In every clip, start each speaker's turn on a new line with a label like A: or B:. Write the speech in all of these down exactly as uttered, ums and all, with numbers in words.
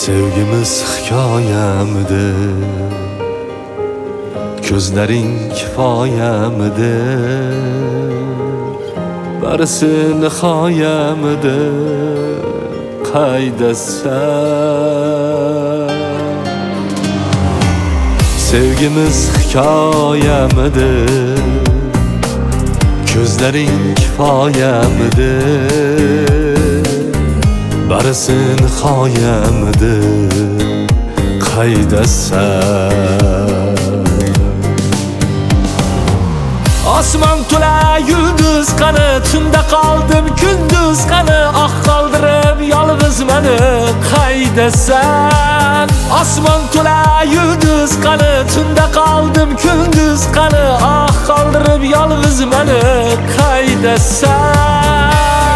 A: Sevgimiz hikoyamidi, ko'zlaring kifoyamidi, barisi nihoyamidi, qaydasan? Sevgimiz hikoyamidi, ko'zlaring kifoyamidi, barisi nihoyamidi, qaydasan? Osmon to'la yulduz qani, tunda qoldim kunduz qani, ah qoldirib yolg'iz meni qaydasan? Osmon to'la yulduz qani, tunda qoldim kunduz qani, ah qoldirib yolg'iz meni qaydasan?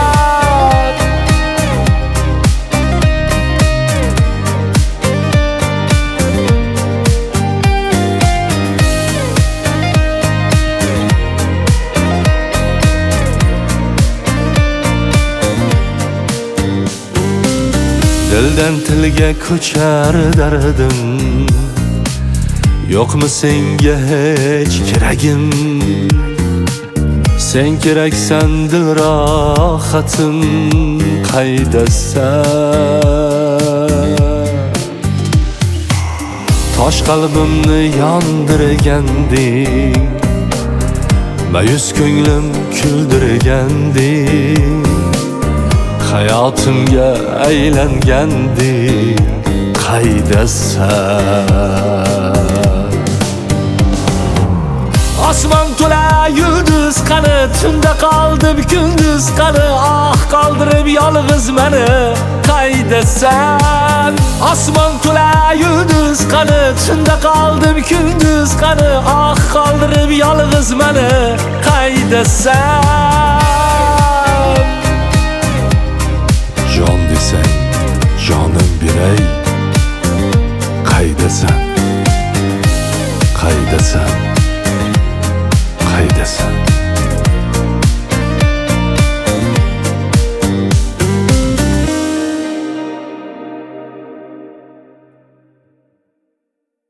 A: Dildan tilga ko'char dardim, yo'qmi senga hech keragim? Sen keraksan dil rohatim, qaydasan? Tosh qalbimni yondirganding, mayus ko'nglim kuldirganding, hayotimga aylanganding, qaydasan? Osmon to'la yulduz qani, tunda qoldim kunduz qani, ah qoldirib yolg'iz meni qaydasan? Osmon to'la yulduz qani, tunda qoldim kunduz qani, ah qoldirib yolg'iz meni qaydasan? Jon desang, jonim beray, qaydasan? Qaydasan? Qaydasan?